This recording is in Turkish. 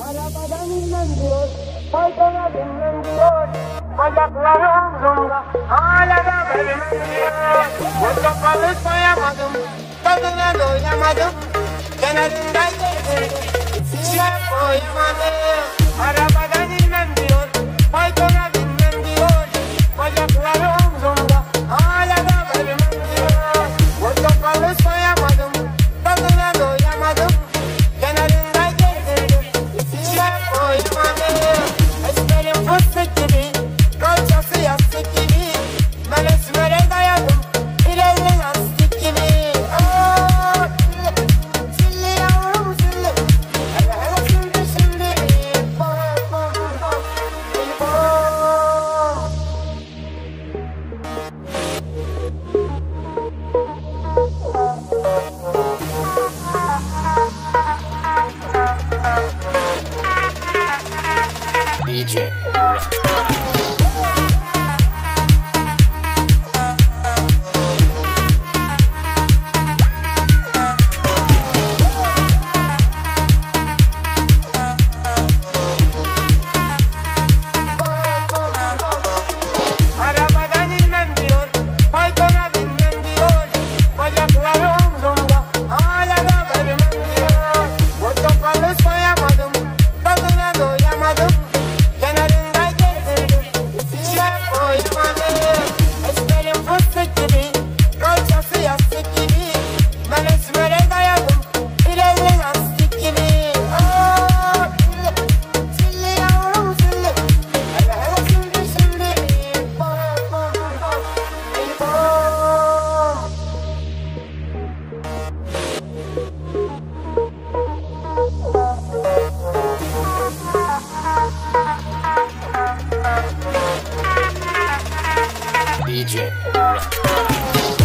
Arabadan inmem diyor, faytona binmem diyor. Bacakları omzumda, hala da vermem diyor. Bu kapalı soyamadım, tadına doyamadım. Kenarından gezdim, size koyamadım. Arabadan inmem diyor, faytona binmem diyor. Bacakları omzumda, hala da vermem diyor. Bu kapalı soyamadım, tadına doyamadım. Kenarından gezdim, size koyamadım. Esmerim fıstık gibi, kalçası yastık gibi. Ben esmere dayadım, bir elle lastik gibi. Silli yavrum silli, hele hele sildi şimdi. Bom bom bom, bom. DJ. Arabadan inmem diyor, faytona binmem diyor. Bacakları omzumda, hala da vermem diyor. Bu tokalı soyamadım, tadına doyamadım. Kenarında gezdim, size koyamadım. Esmerim fıstık gibi, kalçası yastık gibi. Ben esmere dayadım, bir elle lastik gibi. Silli yavrum silli, hele hele sildi şimdi. Bom bom bom, bom. DJ.